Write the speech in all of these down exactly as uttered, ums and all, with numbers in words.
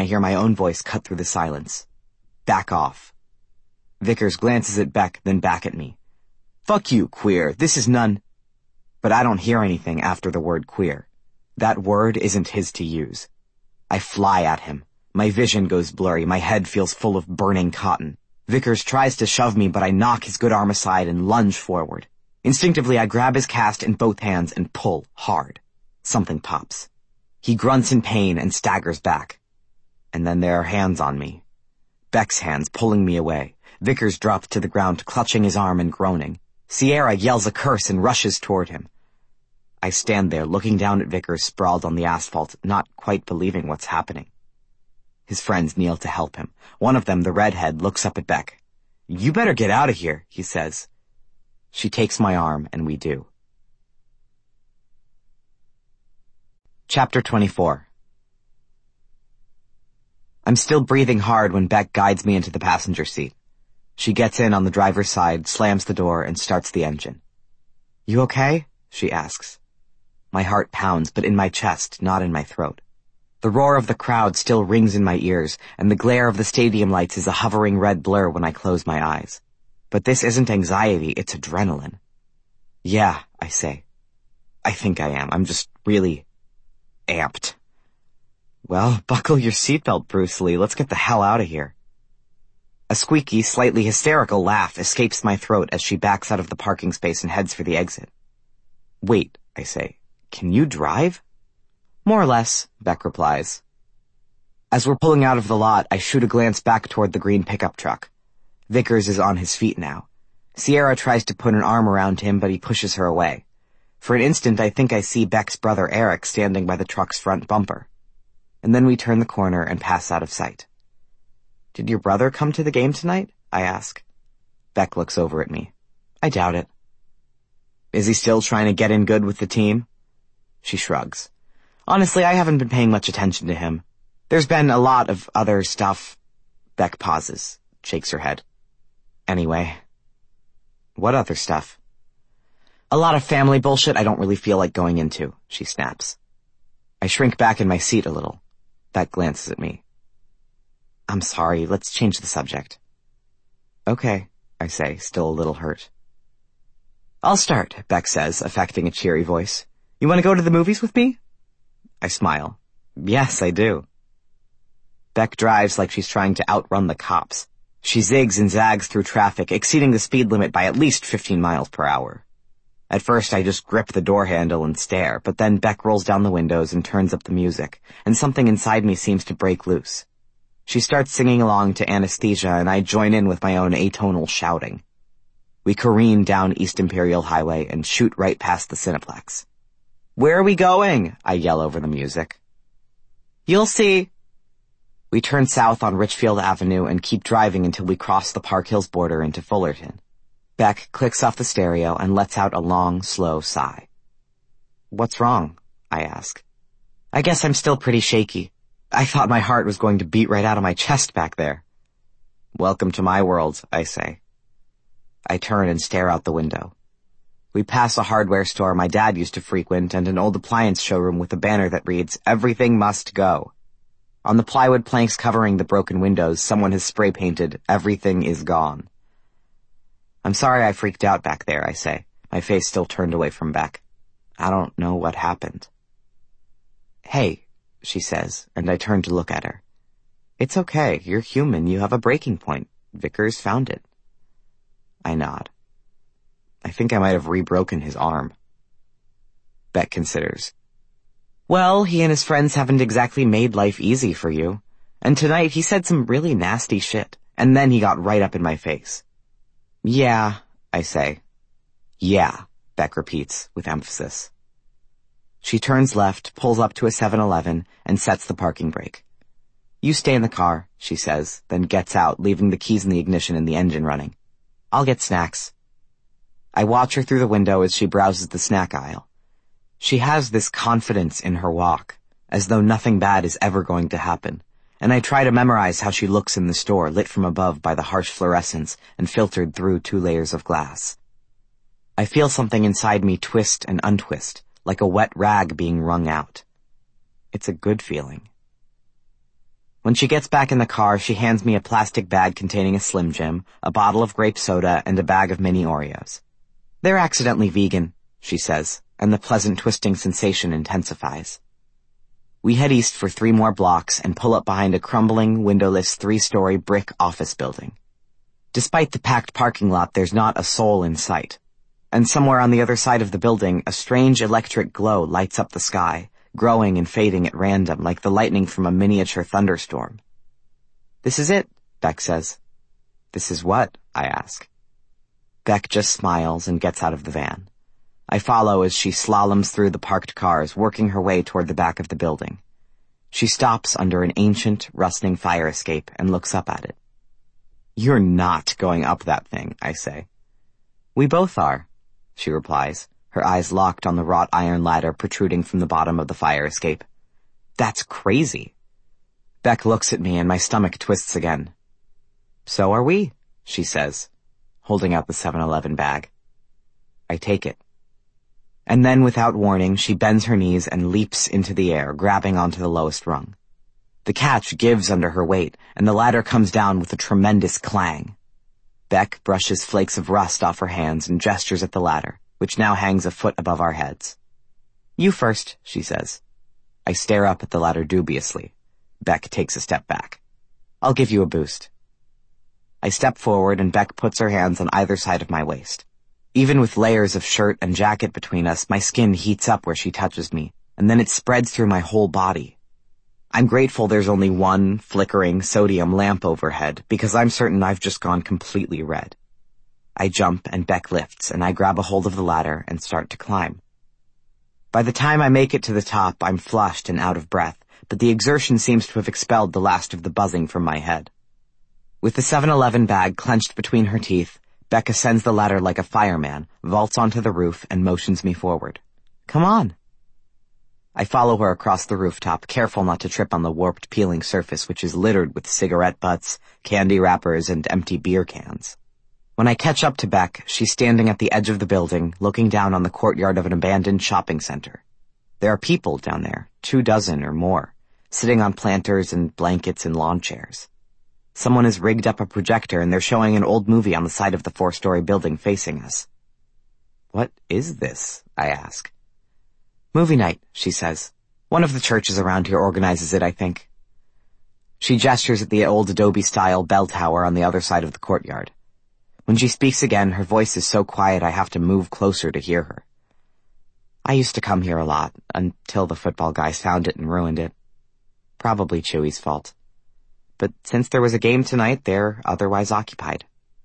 hear my own voice cut through the silence. Back off. Vickers glances at Beck, then back at me. Fuck you, queer. This is none. But I don't hear anything after the word queer. That word isn't his to use. I fly at him. My vision goes blurry. My head feels full of burning cotton. Vickers tries to shove me, but I knock his good arm aside and lunge forward. Instinctively, I grab his cast in both hands and pull hard. Something pops. He grunts in pain and staggers back. And then there are hands on me. Beck's hands pulling me away. Vickers drops to the ground, clutching his arm and groaning. Sierra yells a curse and rushes toward him. I stand there, looking down at Vickers sprawled on the asphalt, not quite believing what's happening. His friends kneel to help him. One of them, the redhead, looks up at Beck. You better get out of here, he says. She takes my arm, and we do. Chapter twenty-four. I'm still breathing hard when Beck guides me into the passenger seat. She gets in on the driver's side, slams the door, and starts the engine. You okay? She asks. My heart pounds, but in my chest, not in my throat. The roar of the crowd still rings in my ears, and the glare of the stadium lights is a hovering red blur when I close my eyes. But this isn't anxiety, it's adrenaline. Yeah, I say. I think I am. I'm just really amped. Well, buckle your seatbelt, Bruce Lee. Let's get the hell out of here. A squeaky, slightly hysterical laugh escapes my throat as she backs out of the parking space and heads for the exit. Wait, I say. Can you drive? More or less, Beck replies. As we're pulling out of the lot, I shoot a glance back toward the green pickup truck. Vickers is on his feet now. Sierra tries to put an arm around him, but he pushes her away. For an instant, I think I see Beck's brother Eric standing by the truck's front bumper. And then we turn the corner and pass out of sight. Did your brother come to the game tonight? I ask. Beck looks over at me. I doubt it. Is he still trying to get in good with the team? She shrugs. Honestly, I haven't been paying much attention to him. There's been a lot of other stuff. Beck pauses, shakes her head. Anyway. What other stuff? A lot of family bullshit I don't really feel like going into, she snaps. I shrink back in my seat a little. Beck glances at me. I'm sorry, let's change the subject. Okay, I say, still a little hurt. I'll start, Beck says, affecting a cheery voice. You want to go to the movies with me? I smile. Yes, I do. Beck drives like she's trying to outrun the cops. She zigs and zags through traffic, exceeding the speed limit by at least fifteen miles per hour. At first, I just grip the door handle and stare, but then Beck rolls down the windows and turns up the music, and something inside me seems to break loose. She starts singing along to Anesthesia, and I join in with my own atonal shouting. We careen down East Imperial Highway and shoot right past the Cineplex. Where are we going? I yell over the music. You'll see. We turn south on Richfield Avenue and keep driving until we cross the Park Hills border into Fullerton. Beck clicks off the stereo and lets out a long, slow sigh. What's wrong? I ask. I guess I'm still pretty shaky. I thought my heart was going to beat right out of my chest back there. Welcome to my world, I say. I turn and stare out the window. We pass a hardware store my dad used to frequent and an old appliance showroom with a banner that reads, Everything Must Go. On the plywood planks covering the broken windows, someone has spray painted, Everything is Gone. I'm sorry I freaked out back there, I say, my face still turned away from Beck. I don't know what happened. Hey, she says, and I turn to look at her. It's okay, you're human, you have a breaking point. Vickers found it. I nod. I think I might have re-broken his arm. Beck considers. Well, he and his friends haven't exactly made life easy for you. And tonight he said some really nasty shit, and then he got right up in my face. Yeah, I say. Yeah, Beck repeats, with emphasis. She turns left, pulls up to a seven eleven, and sets the parking brake. You stay in the car, she says, then gets out, leaving the keys in the ignition and the engine running. I'll get snacks. I watch her through the window as she browses the snack aisle. She has this confidence in her walk, as though nothing bad is ever going to happen, and I try to memorize how she looks in the store, lit from above by the harsh fluorescence and filtered through two layers of glass. I feel something inside me twist and untwist, like a wet rag being wrung out. It's a good feeling. When she gets back in the car, she hands me a plastic bag containing a Slim Jim, a bottle of grape soda, and a bag of mini Oreos. "They're accidentally vegan," she says, and the pleasant twisting sensation intensifies. We head east for three more blocks and pull up behind a crumbling, windowless, three-story brick office building. Despite the packed parking lot, there's not a soul in sight. And somewhere on the other side of the building, a strange electric glow lights up the sky, growing and fading at random like the lightning from a miniature thunderstorm. "This is it," Beck says. "This is what?" I ask. Beck just smiles and gets out of the van. I follow as she slaloms through the parked cars, working her way toward the back of the building. She stops under an ancient, rustling fire escape and looks up at it. "You're not going up that thing," I say. "We both are," she replies, her eyes locked on the wrought iron ladder protruding from the bottom of the fire escape. "That's crazy." Beck looks at me and my stomach twists again. "So are we," she says, holding out the seven eleven bag. I take it. And then, without warning, she bends her knees and leaps into the air, grabbing onto the lowest rung. The catch gives under her weight, and the ladder comes down with a tremendous clang. Beck brushes flakes of rust off her hands and gestures at the ladder, which now hangs a foot above our heads. "You first," she says. I stare up at the ladder dubiously. Beck takes a step back. "I'll give you a boost." I step forward and Beck puts her hands on either side of my waist. Even with layers of shirt and jacket between us, my skin heats up where she touches me, and then it spreads through my whole body. I'm grateful there's only one flickering sodium lamp overhead, because I'm certain I've just gone completely red. I jump and Beck lifts, and I grab a hold of the ladder and start to climb. By the time I make it to the top, I'm flushed and out of breath, but the exertion seems to have expelled the last of the buzzing from my head. With the seven eleven bag clenched between her teeth, Beck ascends the ladder like a fireman, vaults onto the roof, and motions me forward. "Come on." I follow her across the rooftop, careful not to trip on the warped peeling surface which is littered with cigarette butts, candy wrappers, and empty beer cans. When I catch up to Beck, she's standing at the edge of the building, looking down on the courtyard of an abandoned shopping center. There are people down there, two dozen or more, sitting on planters and blankets and lawn chairs. Someone has rigged up a projector and they're showing an old movie on the side of the four-story building facing us. "What is this?" I ask. "Movie night," she says. "One of the churches around here organizes it, I think." She gestures at the old adobe-style bell tower on the other side of the courtyard. When she speaks again, her voice is so quiet I have to move closer to hear her. "I used to come here a lot, until the football guys found it and ruined it. Probably Chewy's fault. But since there was a game tonight, they're otherwise occupied."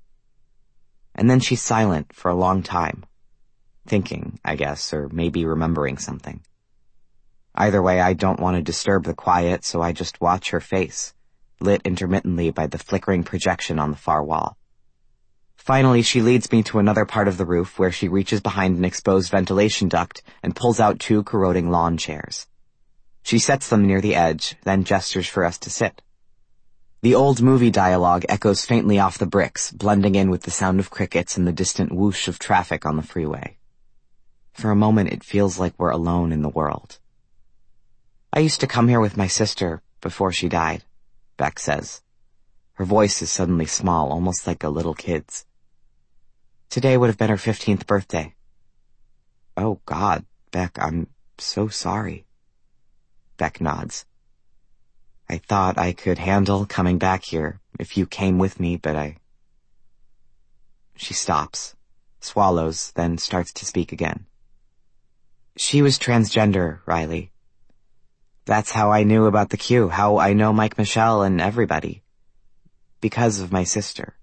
And then she's silent for a long time. Thinking, I guess, or maybe remembering something. Either way, I don't want to disturb the quiet, so I just watch her face, lit intermittently by the flickering projection on the far wall. Finally, she leads me to another part of the roof where she reaches behind an exposed ventilation duct and pulls out two corroding lawn chairs. She sets them near the edge, then gestures for us to sit. The old movie dialogue echoes faintly off the bricks, blending in with the sound of crickets and the distant whoosh of traffic on the freeway. For a moment, it feels like we're alone in the world. "I used to come here with my sister before she died," Beck says. Her voice is suddenly small, almost like a little kid's. "Today would have been her fifteenth birthday." "Oh, God, Beck, I'm so sorry." Beck nods. "I thought I could handle coming back here if you came with me, but I..." She stops, swallows, then starts to speak again. "She was transgender, Riley. That's how I knew about the Q, how I know Mike Michelle and everybody. Because of my sister."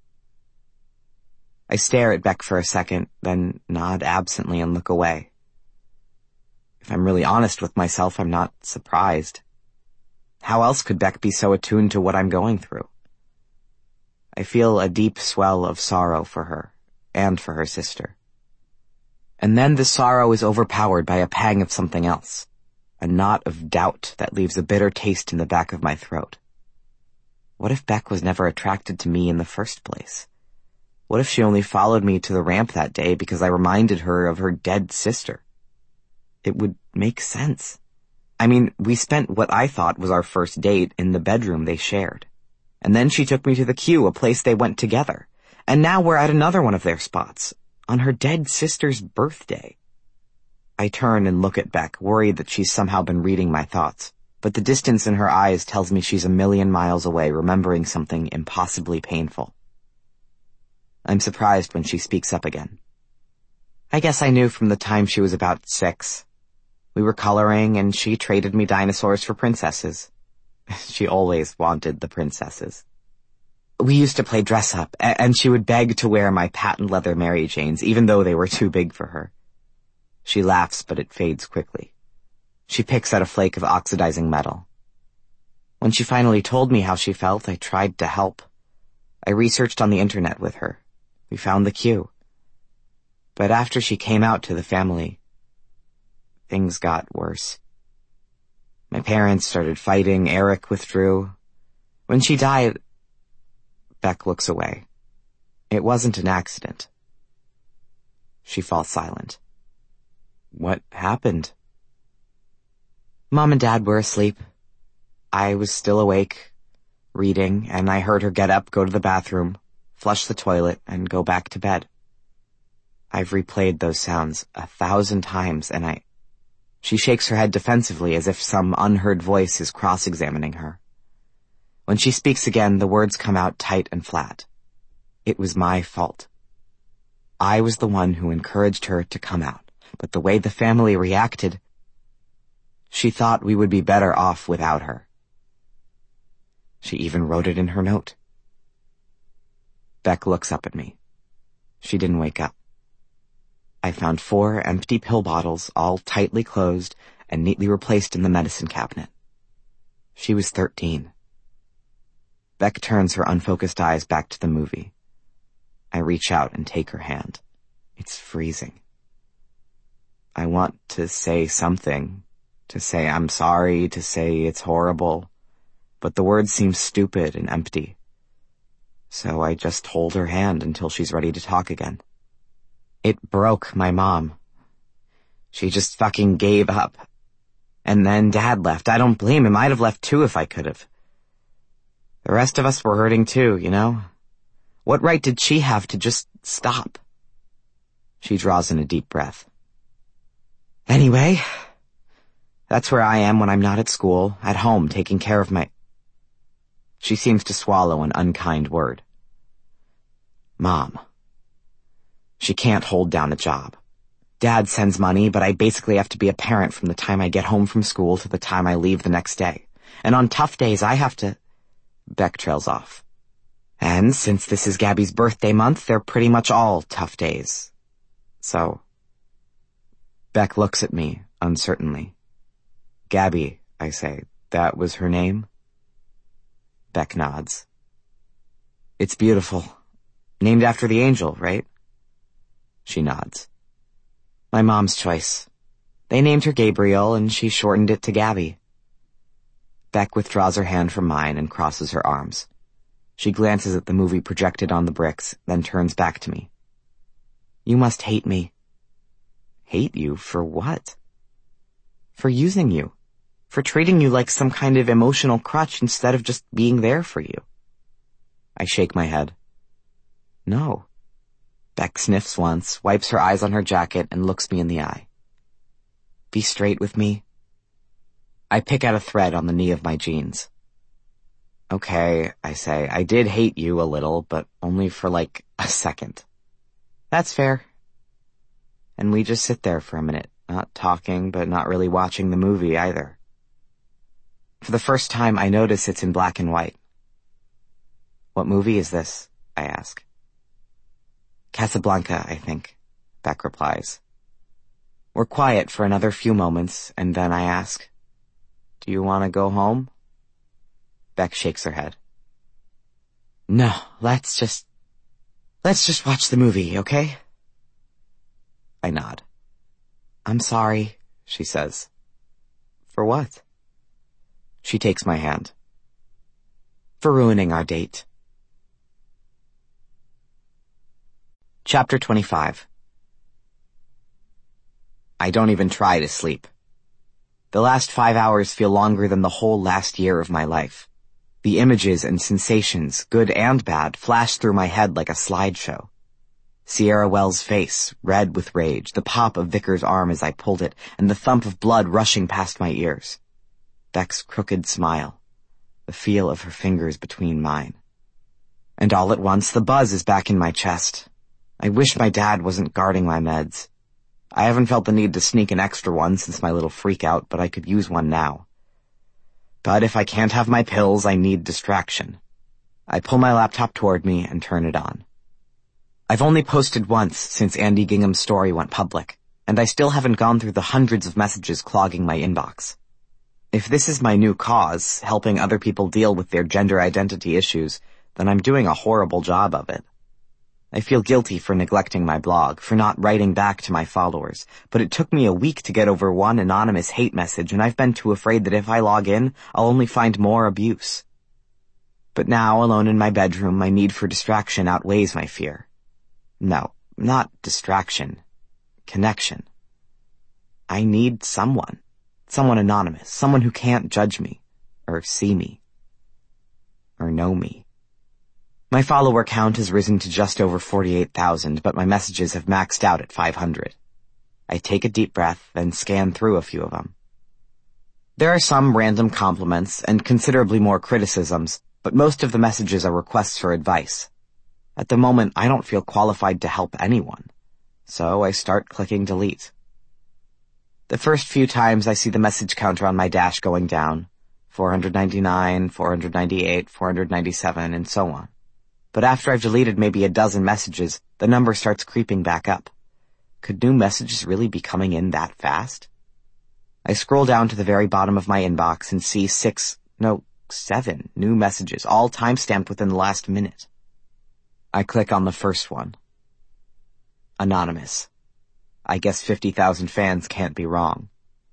I stare at Beck for a second, then nod absently and look away. If I'm really honest with myself, I'm not surprised. How else could Beck be so attuned to what I'm going through? I feel a deep swell of sorrow for her, and for her sister. And then the sorrow is overpowered by a pang of something else, a knot of doubt that leaves a bitter taste in the back of my throat. What if Beck was never attracted to me in the first place? What if she only followed me to the ramp that day because I reminded her of her dead sister? It would make sense. I mean, we spent what I thought was our first date in the bedroom they shared. And then she took me to the Q, a place they went together. And now we're at another one of their spots, on her dead sister's birthday. I turn and look at Beck, worried that she's somehow been reading my thoughts. But the distance in her eyes tells me she's a million miles away, remembering something impossibly painful. I'm surprised when she speaks up again. I guess I knew from the time she was about six. We were coloring, and she traded me dinosaurs for princesses. She always wanted the princesses. We used to play dress-up, and she would beg to wear my patent leather Mary Janes, even though they were too big for her. She laughs, but it fades quickly. She picks at a flake of oxidizing metal. When she finally told me how she felt, I tried to help. I researched on the internet with her. We found the Q. But after she came out to the family, things got worse. My parents started fighting, Eric withdrew. When she died, Beck looks away. It wasn't an accident. She falls silent. What happened? Mom and Dad were asleep. I was still awake, reading, and I heard her get up, go to the bathroom, flush the toilet, and go back to bed. I've replayed those sounds a thousand times, and I... She shakes her head defensively as if some unheard voice is cross-examining her. When she speaks again, the words come out tight and flat. It was my fault. I was the one who encouraged her to come out, but the way the family reacted... She thought we would be better off without her. She even wrote it in her note. Beck looks up at me. She didn't wake up. I found four empty pill bottles, all tightly closed and neatly replaced in the medicine cabinet. She was thirteen. Beck turns her unfocused eyes back to the movie. I reach out and take her hand. It's freezing. I want to say something, to say I'm sorry, to say it's horrible, but the words seem stupid and empty. So I just hold her hand until she's ready to talk again. It broke my mom. She just fucking gave up. And then Dad left. I don't blame him. I'd have left too if I could have. The rest of us were hurting too, you know? What right did she have to just stop? She draws in a deep breath. Anyway, that's where I am when I'm not at school, at home, taking care of my... She seems to swallow an unkind word. Mom. She can't hold down a job. Dad sends money, but I basically have to be a parent from the time I get home from school to the time I leave the next day. And on tough days, I have to... Beck trails off. And since this is Gabby's birthday month, they're pretty much all tough days. So... Beck looks at me, uncertainly. Gabby, I say, that was her name? Beck nods. It's beautiful. Named after the angel, right? She nods. My mom's choice. They named her Gabriel, and she shortened it to Gabby. Beck withdraws her hand from mine and crosses her arms. She glances at the movie projected on the bricks, then turns back to me. You must hate me. Hate you for what? For using you. For treating you like some kind of emotional crutch instead of just being there for you. I shake my head. No. Beck sniffs once, wipes her eyes on her jacket, and looks me in the eye. Be straight with me. I pick out a thread on the knee of my jeans. Okay, I say, I did hate you a little, but only for like a second. That's fair. And we just sit there for a minute, not talking, but not really watching the movie either. For the first time, I notice it's in black and white. What movie is this? I ask. Casablanca, I think, Beck replies. We're quiet for another few moments, and then I ask, do you want to go home? Beck shakes her head. No, let's just... Let's just watch the movie, okay? I nod. I'm sorry, she says. For what? She takes my hand. For ruining our date. Chapter twenty-five. I don't even try to sleep. The last five hours feel longer than the whole last year of my life. The images and sensations, good and bad, flash through my head like a slideshow. Sierra Wells' face, red with rage, the pop of Vickers' arm as I pulled it, and the thump of blood rushing past my ears. Beck's crooked smile, the feel of her fingers between mine. And all at once, the buzz is back in my chest. I wish my dad wasn't guarding my meds. I haven't felt the need to sneak an extra one since my little freak-out, but I could use one now. But if I can't have my pills, I need distraction. I pull my laptop toward me and turn it on. I've only posted once since Andy Gingham's story went public, and I still haven't gone through the hundreds of messages clogging my inbox. If this is my new cause, helping other people deal with their gender identity issues, then I'm doing a horrible job of it. I feel guilty for neglecting my blog, for not writing back to my followers, but it took me a week to get over one anonymous hate message, and I've been too afraid that if I log in, I'll only find more abuse. But now, alone in my bedroom, my need for distraction outweighs my fear. No, not distraction. Connection. I need someone. Someone anonymous. Someone who can't judge me. Or see me. Or know me. My follower count has risen to just over forty-eight thousand, but my messages have maxed out at five hundred. I take a deep breath, then scan through a few of them. There are some random compliments and considerably more criticisms, but most of the messages are requests for advice. At the moment, I don't feel qualified to help anyone, so I start clicking delete. The first few times I see the message counter on my dash going down, four ninety-nine, four ninety-eight, four ninety-seven, and so on. But after I've deleted maybe a dozen messages, the number starts creeping back up. Could new messages really be coming in that fast? I scroll down to the very bottom of my inbox and see six, no, seven new messages, all timestamped within the last minute. I click on the first one. Anonymous. I guess fifty thousand fans can't be wrong.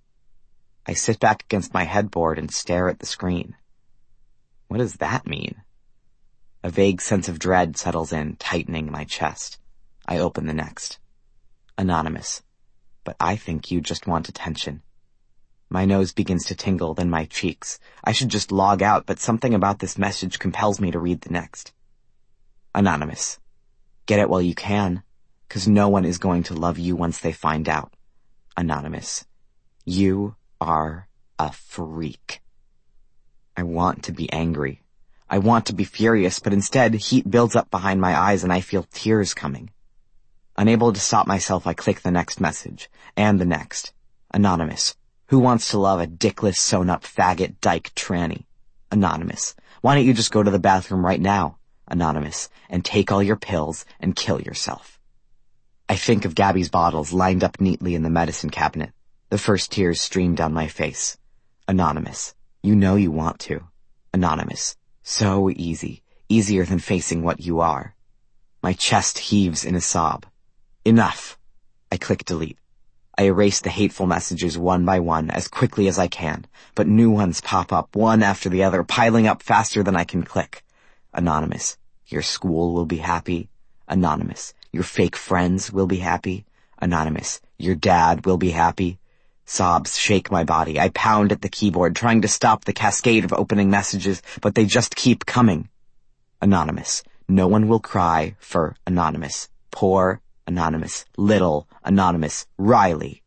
I sit back against my headboard and stare at the screen. What does that mean? A vague sense of dread settles in, tightening my chest. I open the next. Anonymous. But I think you just want attention. My nose begins to tingle, then my cheeks. I should just log out, but something about this message compels me to read the next. Anonymous. Get it while you can, 'cause no one is going to love you once they find out. Anonymous. You are a freak. I want to be angry. I want to be furious, but instead, heat builds up behind my eyes and I feel tears coming. Unable to stop myself, I click the next message, and the next. Anonymous. Who wants to love a dickless, sewn-up faggot dyke tranny? Anonymous. Why don't you just go to the bathroom right now? Anonymous. And take all your pills and kill yourself. I think of Gabby's bottles lined up neatly in the medicine cabinet. The first tears stream down my face. Anonymous. You know you want to. Anonymous. So easy. Easier than facing what you are. My chest heaves in a sob. Enough. I click delete. I erase the hateful messages one by one as quickly as I can, but new ones pop up one after the other, piling up faster than I can click. Anonymous. Your school will be happy. Anonymous. Your fake friends will be happy. Anonymous. Your dad will be happy. Sobs shake my body. I pound at the keyboard, trying to stop the cascade of opening messages, but they just keep coming. Anonymous. No one will cry for Anonymous. Poor Anonymous. Little Anonymous. Riley.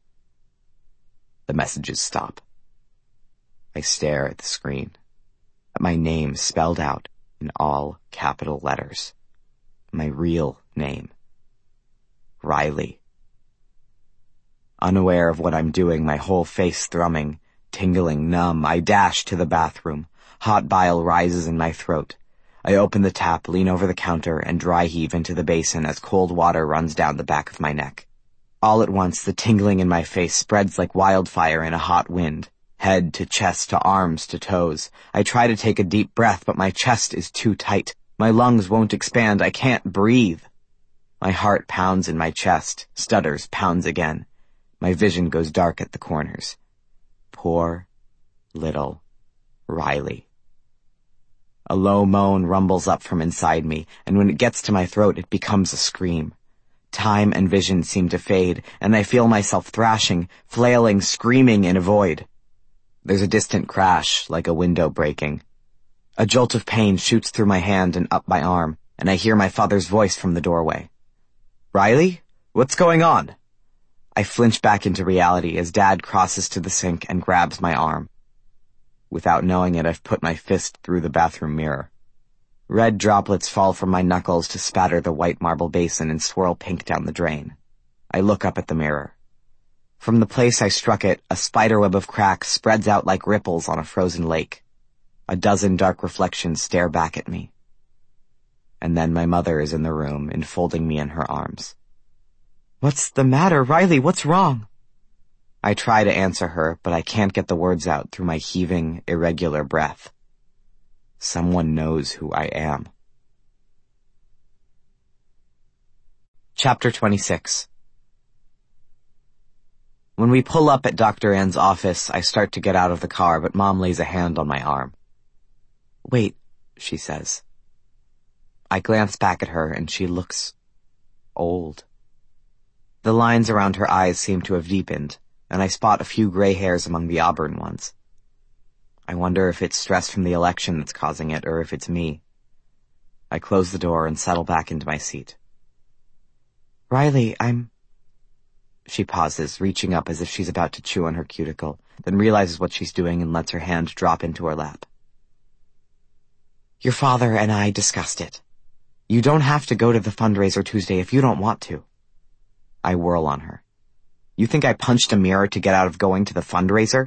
The messages stop. I stare at the screen, at my name spelled out in all capital letters. My real name. Riley. Unaware of what I'm doing, my whole face thrumming, tingling, numb, I dash to the bathroom. Hot bile rises in my throat. I open the tap, lean over the counter, and dry heave into the basin as cold water runs down the back of my neck. All at once, the tingling in my face spreads like wildfire in a hot wind. Head to chest to arms to toes. I try to take a deep breath, but my chest is too tight. My lungs won't expand. I can't breathe. My heart pounds in my chest, stutters, pounds again. My vision goes dark at the corners. Poor little Riley. A low moan rumbles up from inside me, and when it gets to my throat, it becomes a scream. Time and vision seem to fade, and I feel myself thrashing, flailing, screaming in a void. There's a distant crash, like a window breaking. A jolt of pain shoots through my hand and up my arm, and I hear my father's voice from the doorway. "Riley? What's going on?" I flinch back into reality as Dad crosses to the sink and grabs my arm. Without knowing it, I've put my fist through the bathroom mirror. Red droplets fall from my knuckles to spatter the white marble basin and swirl pink down the drain. I look up at the mirror. From the place I struck it, a spiderweb of cracks spreads out like ripples on a frozen lake. A dozen dark reflections stare back at me. And then my mother is in the room, enfolding me in her arms. "What's the matter, Riley? What's wrong?" I try to answer her, but I can't get the words out through my heaving, irregular breath. Someone knows who I am. Chapter twenty-six. When we pull up at Doctor Ann's office, I start to get out of the car, but Mom lays a hand on my arm. "Wait," she says. I glance back at her, and she looks old. The lines around her eyes seem to have deepened, and I spot a few gray hairs among the auburn ones. I wonder if it's stress from the election that's causing it, or if it's me. I close the door and settle back into my seat. "Riley, I'm..." She pauses, reaching up as if she's about to chew on her cuticle, then realizes what she's doing and lets her hand drop into her lap. "Your father and I discussed it. You don't have to go to the fundraiser Tuesday if you don't want to." I whirl on her. "You think I punched a mirror to get out of going to the fundraiser?"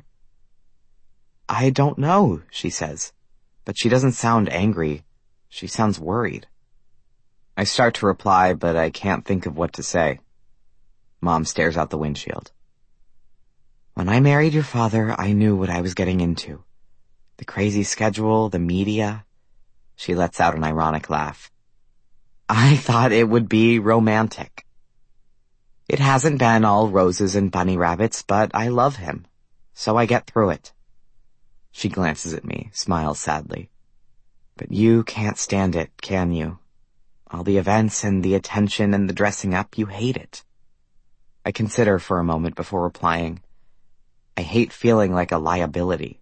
"I don't know," she says, but she doesn't sound angry. She sounds worried. I start to reply, but I can't think of what to say. Mom stares out the windshield. "When I married your father, I knew what I was getting into. The crazy schedule, the media." She lets out an ironic laugh. "I thought it would be romantic. It hasn't been all roses and bunny rabbits, but I love him, so I get through it." She glances at me, smiles sadly. "But you can't stand it, can you? All the events and the attention and the dressing up, you hate it." I consider for a moment before replying, "I hate feeling like a liability."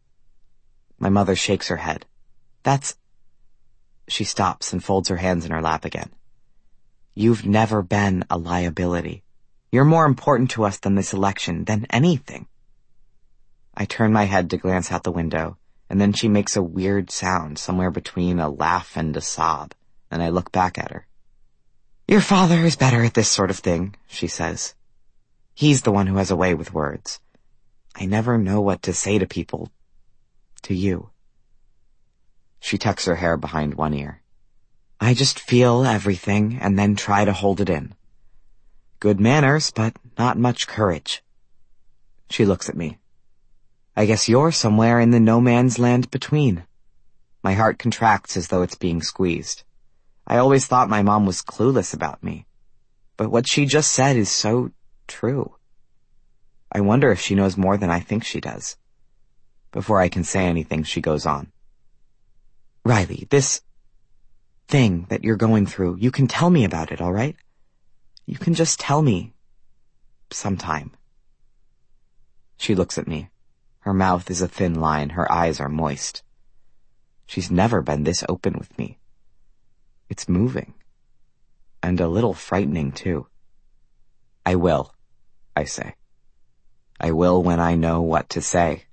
My mother shakes her head. "That's..." She stops and folds her hands in her lap again. "You've never been a liability. You're more important to us than this election, than anything." I turn my head to glance out the window, and then she makes a weird sound somewhere between a laugh and a sob, and I look back at her. "Your father is better at this sort of thing," she says. "He's the one who has a way with words. I never know what to say to people. To you." She tucks her hair behind one ear. "I just feel everything and then try to hold it in. Good manners, but not much courage." She looks at me. "I guess you're somewhere in the no-man's land between." My heart contracts as though it's being squeezed. I always thought my mom was clueless about me. But what she just said is so true. I wonder if she knows more than I think she does. Before I can say anything, she goes on. "Riley, this thing that you're going through, you can tell me about it, all right? You can just tell me sometime." She looks at me. Her mouth is a thin line, her eyes are moist. She's never been this open with me. It's moving. And a little frightening, too. "I will," I say. "I will when I know what to say."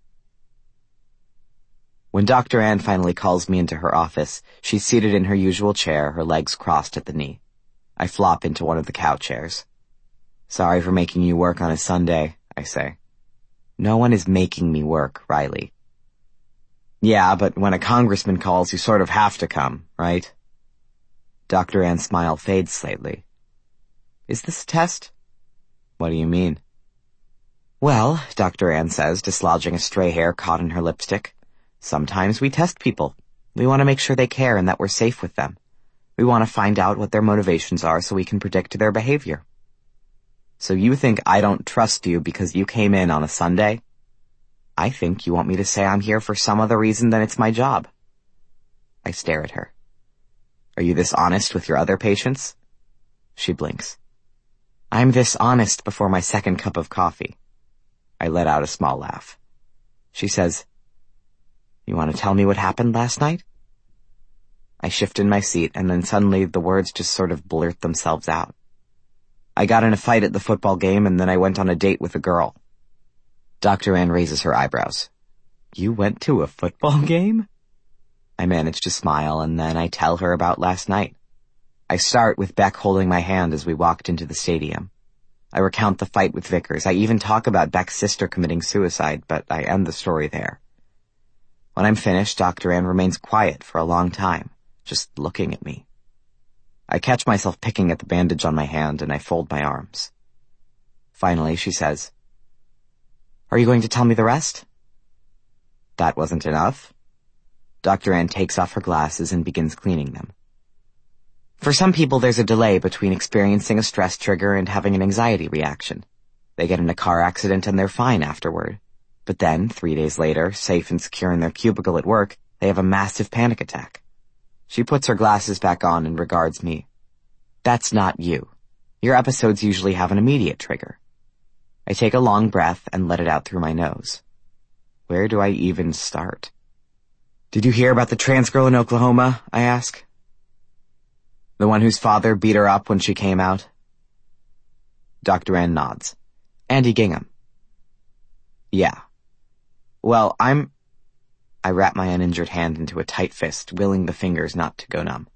When Doctor Ann finally calls me into her office, she's seated in her usual chair, her legs crossed at the knee. I flop into one of the cow chairs. "Sorry for making you work on a Sunday," I say. "No one is making me work, Riley." "Yeah, but when a congressman calls, you sort of have to come, right?" Doctor Ann's smile fades slightly. "Is this a test?" "What do you mean?" "Well," Doctor Ann says, dislodging a stray hair caught in her lipstick, "sometimes we test people. We want to make sure they care and that we're safe with them. We want to find out what their motivations are so we can predict their behavior." "So you think I don't trust you because you came in on a Sunday?" "I think you want me to say I'm here for some other reason than it's my job." I stare at her. "Are you this honest with your other patients?" She blinks. "I'm this honest before my second cup of coffee." I let out a small laugh. She says, "You want to tell me what happened last night?" I shift in my seat, and then suddenly the words just sort of blurt themselves out. "I got in a fight at the football game, and then I went on a date with a girl." Doctor Ann raises her eyebrows. "You went to a football game?" I manage to smile, and then I tell her about last night. I start with Beck holding my hand as we walked into the stadium. I recount the fight with Vickers. I even talk about Beck's sister committing suicide, but I end the story there. When I'm finished, Doctor Ann remains quiet for a long time, just looking at me. I catch myself picking at the bandage on my hand, and I fold my arms. Finally, she says, "Are you going to tell me the rest?" That wasn't enough. Doctor Ann takes off her glasses and begins cleaning them. For some people, there's a delay between experiencing a stress trigger and having an anxiety reaction. They get in a car accident and they're fine afterward. But then, three days later, safe and secure in their cubicle at work, they have a massive panic attack. She puts her glasses back on and regards me. "That's not you. Your episodes usually have an immediate trigger." I take a long breath and let it out through my nose. Where do I even start? "Did you hear about the trans girl in Oklahoma?" I ask. "The one whose father beat her up when she came out?" Doctor Ann nods. "Andy Gingham." "Yeah. Well, I'm..." I wrap my uninjured hand into a tight fist, willing the fingers not to go numb.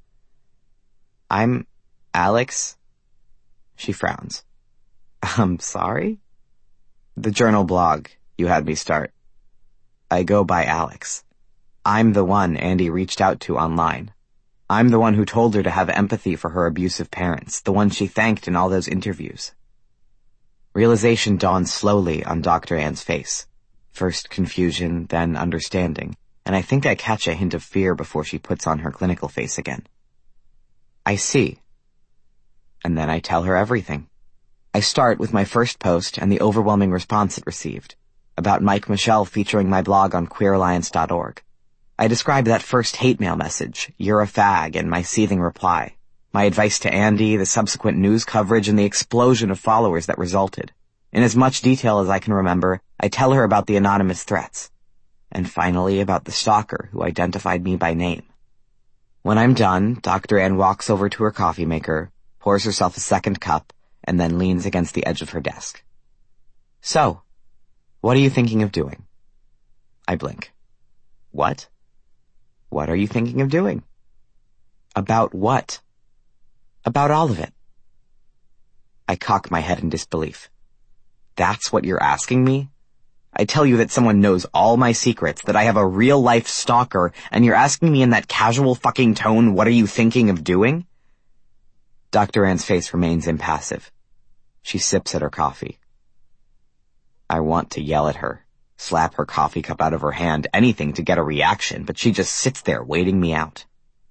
"I'm Alex." She frowns. "I'm sorry?" "The journal blog you had me start. I go by Alex. I'm the one Andy reached out to online. I'm the one who told her to have empathy for her abusive parents, the one she thanked in all those interviews." Realization dawns slowly on Doctor Ann's face. First confusion, then understanding, and I think I catch a hint of fear before she puts on her clinical face again. "I see." And then I tell her everything. I start with my first post and the overwhelming response it received, about Mike Michelle featuring my blog on queer alliance dot org. I describe that first hate mail message, "You're a fag," and my seething reply, my advice to Andy, the subsequent news coverage, and the explosion of followers that resulted. In as much detail as I can remember, I tell her about the anonymous threats, and finally about the stalker who identified me by name. When I'm done, Doctor Ann walks over to her coffee maker, pours herself a second cup, and then leans against the edge of her desk. "So, what are you thinking of doing?" I blink. "What? What are you thinking of doing?" "About what?" "About all of it." I cock my head in disbelief. "That's what you're asking me? I tell you that someone knows all my secrets, that I have a real-life stalker, and you're asking me in that casual fucking tone, what are you thinking of doing?" Doctor Ann's face remains impassive. She sips at her coffee. I want to yell at her, slap her coffee cup out of her hand, anything to get a reaction, but she just sits there waiting me out.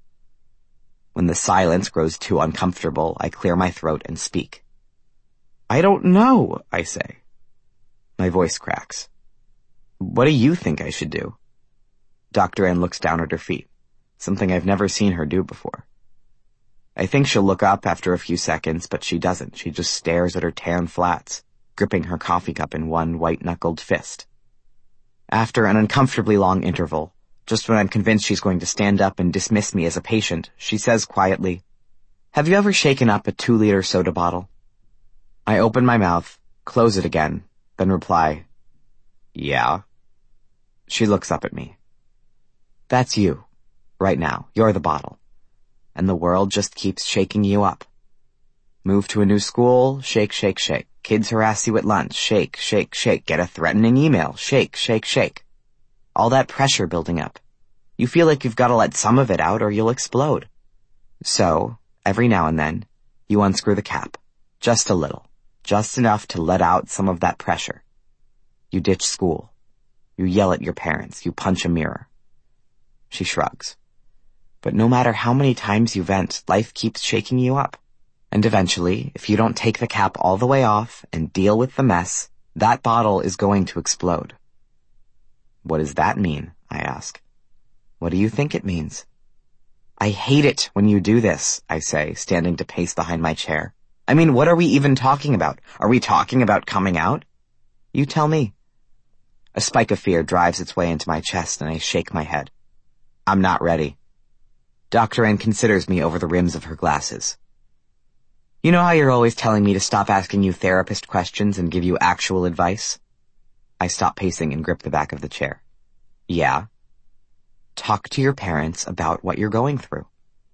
When the silence grows too uncomfortable, I clear my throat and speak. "I don't know," I say. My voice cracks. "What do you think I should do?" Doctor Ann looks down at her feet, something I've never seen her do before. I think she'll look up after a few seconds, but she doesn't. She just stares at her tan flats, gripping her coffee cup in one white-knuckled fist. After an uncomfortably long interval, just when I'm convinced she's going to stand up and dismiss me as a patient, she says quietly, "Have you ever shaken up a two-liter soda bottle?" I open my mouth, close it again, then reply, "Yeah." She looks up at me. "That's you. Right now. You're the bottle. And the world just keeps shaking you up. Move to a new school, shake, shake, shake. Kids harass you at lunch, shake, shake, shake. Get a threatening email, shake, shake, shake. All that pressure building up. You feel like you've got to let some of it out or you'll explode. So, every now and then, you unscrew the cap. Just a little. Just enough to let out some of that pressure. You ditch school. You yell at your parents. You punch a mirror." She shrugs. "But no matter how many times you vent, life keeps shaking you up. And eventually, if you don't take the cap all the way off and deal with the mess, that bottle is going to explode." "What does that mean?" I ask. "What do you think it means?" "I hate it when you do this," I say, standing to pace behind my chair. "I mean, what are we even talking about? Are we talking about coming out? You tell me." A spike of fear drives its way into my chest and I shake my head. I'm not ready. Doctor N considers me over the rims of her glasses. You know how you're always telling me to stop asking you therapist questions and give you actual advice? I stop pacing and grip the back of the chair. Yeah. Talk to your parents about what you're going through.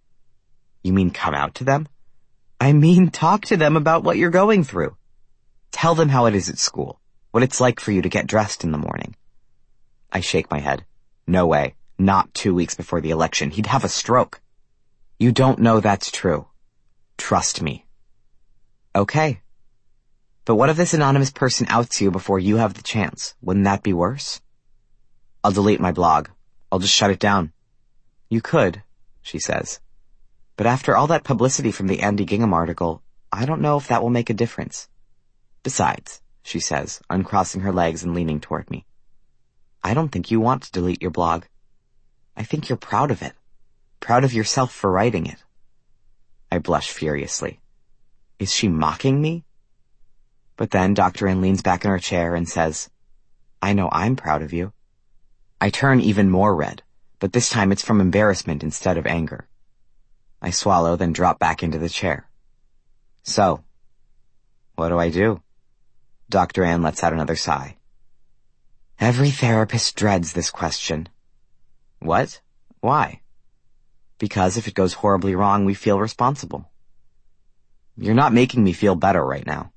You mean come out to them? I mean talk to them about what you're going through. Tell them how it is at school, what it's like for you to get dressed in the morning. I shake my head. No way. Not two weeks before the election. He'd have a stroke. You don't know that's true. Trust me. Okay. But what if this anonymous person outs you before you have the chance? Wouldn't that be worse? I'll delete my blog. I'll just shut it down. You could, she says. But after all that publicity from the Andy Gingham article, I don't know if that will make a difference. Besides, she says, uncrossing her legs and leaning toward me, I don't think you want to delete your blog. I think you're proud of it. Proud of yourself for writing it. I blush furiously. Is she mocking me? But then Doctor N leans back in her chair and says, I know I'm proud of you. I turn even more red, but this time it's from embarrassment instead of anger. I swallow, then drop back into the chair. So, what do I do? Doctor Ann lets out another sigh. Every therapist dreads this question. What? Why? Because if it goes horribly wrong, we feel responsible. You're not making me feel better right now.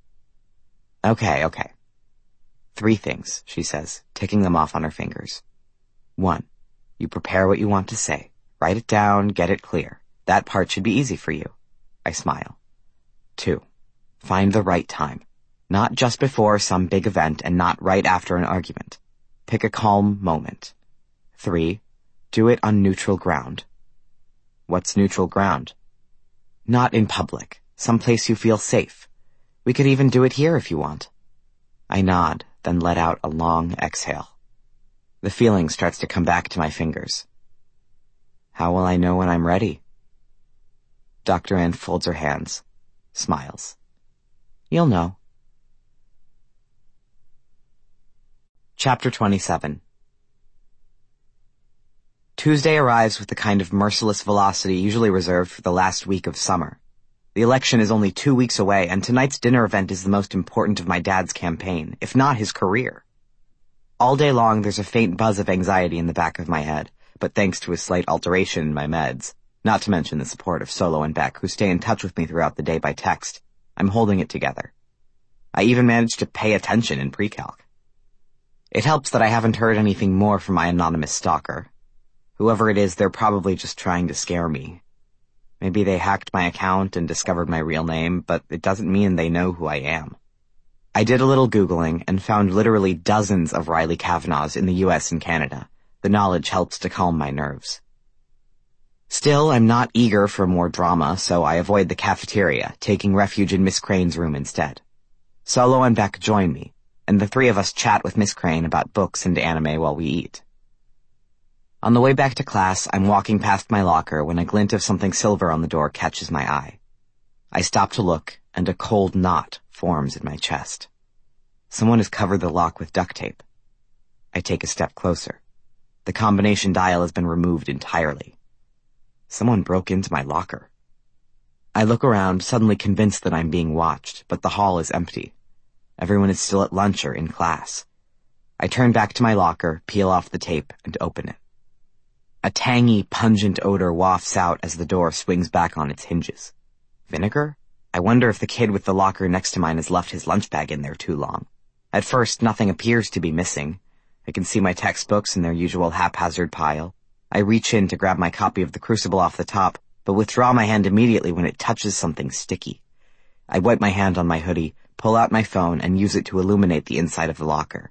Okay, okay. Three things, she says, ticking them off on her fingers. One, you prepare what you want to say. Write it down, get it clear. That part should be easy for you. I smile. Two, find the right time. Not just before some big event and not right after an argument. Pick a calm moment. Three, do it on neutral ground. What's neutral ground? Not in public. Someplace you feel safe. We could even do it here if you want. I nod, then let out a long exhale. The feeling starts to come back to my fingers. How will I know when I'm ready? Doctor Ann folds her hands, smiles. You'll know. Chapter twenty-seven. Tuesday arrives with the kind of merciless velocity usually reserved for the last week of summer. The election is only two weeks away, and tonight's dinner event is the most important of my dad's campaign, if not his career. All day long there's a faint buzz of anxiety in the back of my head, but thanks to a slight alteration in my meds, not to mention the support of Solo and Beck, who stay in touch with me throughout the day by text, I'm holding it together. I even managed to pay attention in pre-calc. It helps that I haven't heard anything more from my anonymous stalker. Whoever it is, they're probably just trying to scare me. Maybe they hacked my account and discovered my real name, but it doesn't mean they know who I am. I did a little Googling and found literally dozens of Riley Kavanaughs in the U S and Canada. The knowledge helps to calm my nerves. Still, I'm not eager for more drama, so I avoid the cafeteria, taking refuge in Miss Crane's room instead. Solo and Beck join me, and the three of us chat with Miss Crane about books and anime while we eat. On the way back to class, I'm walking past my locker when a glint of something silver on the door catches my eye. I stop to look, and a cold knot forms in my chest. Someone has covered the lock with duct tape. I take a step closer. The combination dial has been removed entirely. Someone broke into my locker. I look around, suddenly convinced that I'm being watched, but the hall is empty. Everyone is still at lunch or in class. I turn back to my locker, peel off the tape, and open it. A tangy, pungent odor wafts out as the door swings back on its hinges. Vinegar? I wonder if the kid with the locker next to mine has left his lunch bag in there too long. At first, nothing appears to be missing. I can see my textbooks in their usual haphazard pile. I reach in to grab my copy of The Crucible off the top, but withdraw my hand immediately when it touches something sticky. I wipe my hand on my hoodie, pull out my phone, and use it to illuminate the inside of the locker.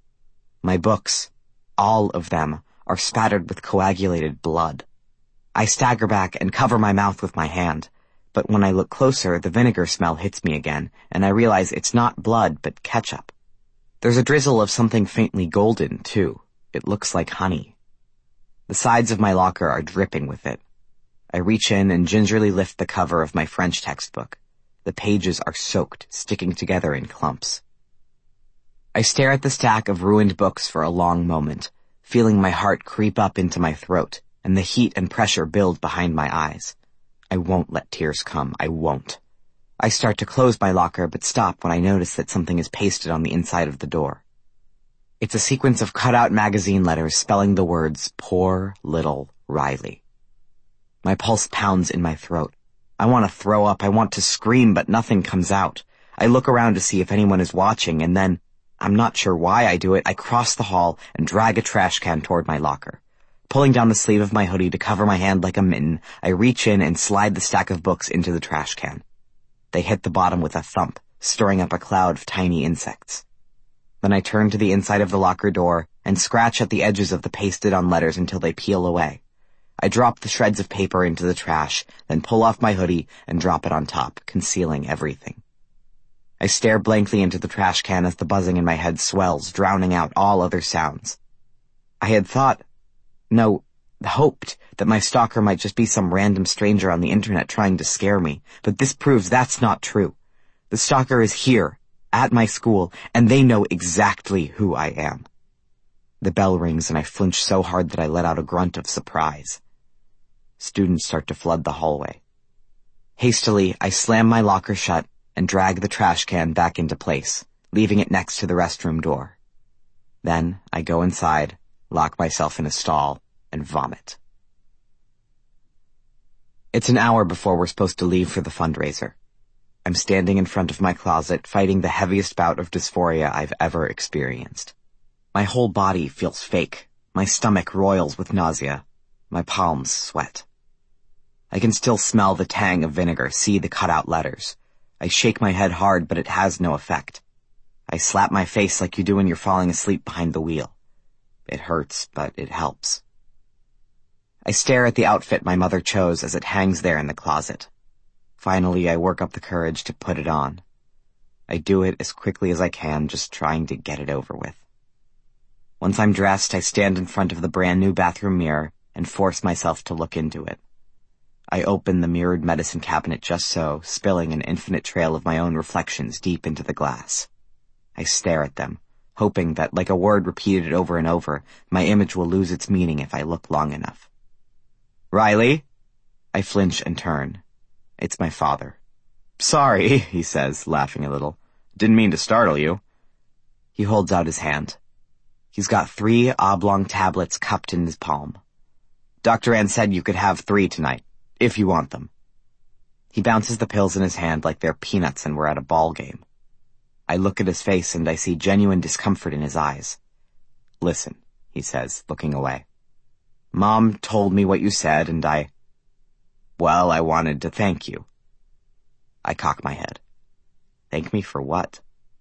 My books, all of them, are spattered with coagulated blood. I stagger back and cover my mouth with my hand, but when I look closer, the vinegar smell hits me again, and I realize it's not blood, but ketchup. There's a drizzle of something faintly golden, too. It looks like honey. The sides of my locker are dripping with it. I reach in and gingerly lift the cover of my French textbook. The pages are soaked, sticking together in clumps. I stare at the stack of ruined books for a long moment, feeling my heart creep up into my throat and the heat and pressure build behind my eyes. I won't let tears come. I won't. I start to close my locker but stop when I notice that something is pasted on the inside of the door. It's a sequence of cut-out magazine letters spelling the words, "Poor little Riley." My pulse pounds in my throat. I want to throw up. I want to scream, but nothing comes out. I look around to see if anyone is watching, and then, I'm not sure why I do it, I cross the hall and drag a trash can toward my locker. Pulling down the sleeve of my hoodie to cover my hand like a mitten, I reach in and slide the stack of books into the trash can. They hit the bottom with a thump, stirring up a cloud of tiny insects. Then I turn to the inside of the locker door and scratch at the edges of the pasted-on letters until they peel away. I drop the shreds of paper into the trash, then pull off my hoodie and drop it on top, concealing everything. I stare blankly into the trash can as the buzzing in my head swells, drowning out all other sounds. I had thought, no, hoped that my stalker might just be some random stranger on the internet trying to scare me, but this proves that's not true. The stalker is here, at my school, and they know exactly who I am. The bell rings and I flinch so hard that I let out a grunt of surprise. Students start to flood the hallway. Hastily, I slam my locker shut and drag the trash can back into place, leaving it next to the restroom door. Then I go inside, lock myself in a stall, and vomit. It's an hour before we're supposed to leave for the fundraiser. I'm standing in front of my closet, fighting the heaviest bout of dysphoria I've ever experienced. My whole body feels fake. My stomach roils with nausea. My palms sweat. I can still smell the tang of vinegar, see the cut-out letters. I shake my head hard, but it has no effect. I slap my face like you do when you're falling asleep behind the wheel. It hurts, but it helps. I stare at the outfit my mother chose as it hangs there in the closet. Finally, I work up the courage to put it on. I do it as quickly as I can, just trying to get it over with. Once I'm dressed, I stand in front of the brand new bathroom mirror and force myself to look into it. I open the mirrored medicine cabinet just so, spilling an infinite trail of my own reflections deep into the glass. I stare at them, hoping that, like a word repeated over and over, my image will lose its meaning if I look long enough. "Riley?" I flinch and turn. It's my father. "Sorry," he says, laughing a little. "Didn't mean to startle you." He holds out his hand. He's got three oblong tablets cupped in his palm. "Doctor Ann said you could have three tonight, if you want them." He bounces the pills in his hand like they're peanuts and we're at a ball game. I look at his face and I see genuine discomfort in his eyes. "Listen," he says, looking away. "Mom told me what you said and I... well, I wanted to thank you." I cock my head. "Thank me for what?"